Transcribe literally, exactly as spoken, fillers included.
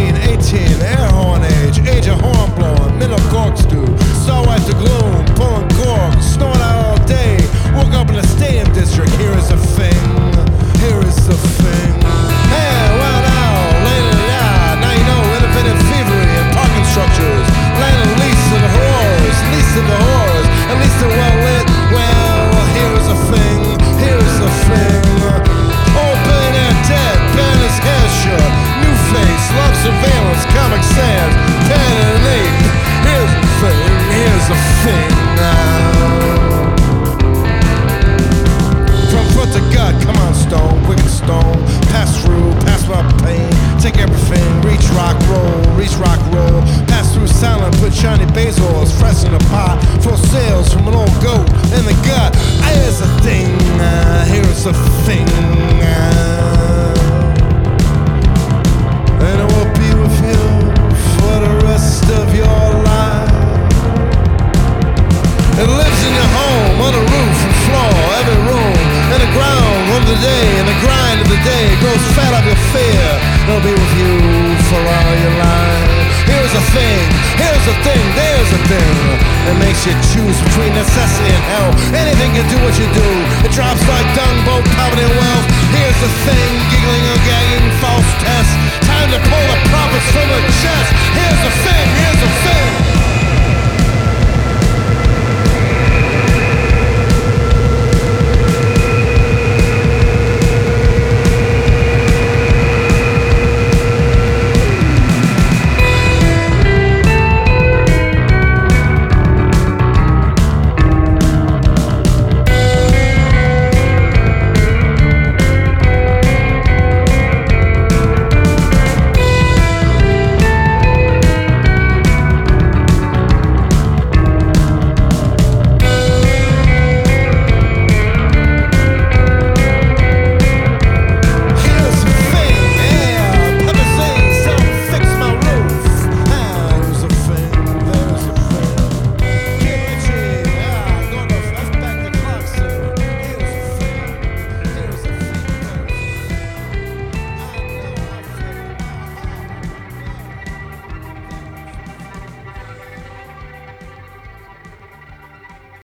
nineteen eighteen, air horn age, age of horn blowing, middle corkscrew, star white to gloom, pulling corks, snoring out all day. Woke up in the stadium district. Here is the thing. Here is the thing. Hey, well now, later, yeah, now you know, independent thievery and parking structures, land and lease to the whores, lease to the whores, at least they're well lit. Well, here is the thing. Here is the thing. Old billionaire dead, ban his hair short, new face, love surveillance, comic sans, pen and ape. Here's the thing. Here's the thing now. From foot to gut, come on stone, quick and stone, pass through, pass my pain, take everything, reach rock roll, reach rock roll, pass through silent, put shiny bezels, fresh in the pot, full sales from an old goat in the gut. Here's the thing, uh, here's the thing, uh, and it will be with you for the rest of your life. It lives in your home, on the roof and floor, every room, in the ground of the day, in the grind of the day, grows fat of your fear. It'll be with you for all your life. Here's a thing, here's a thing, there's a thing. It makes you choose between necessity and hell. Anything can do what you do. It drops like dung, both poverty and wealth. Here's the thing, giggling or gagging, false test. Time to pull the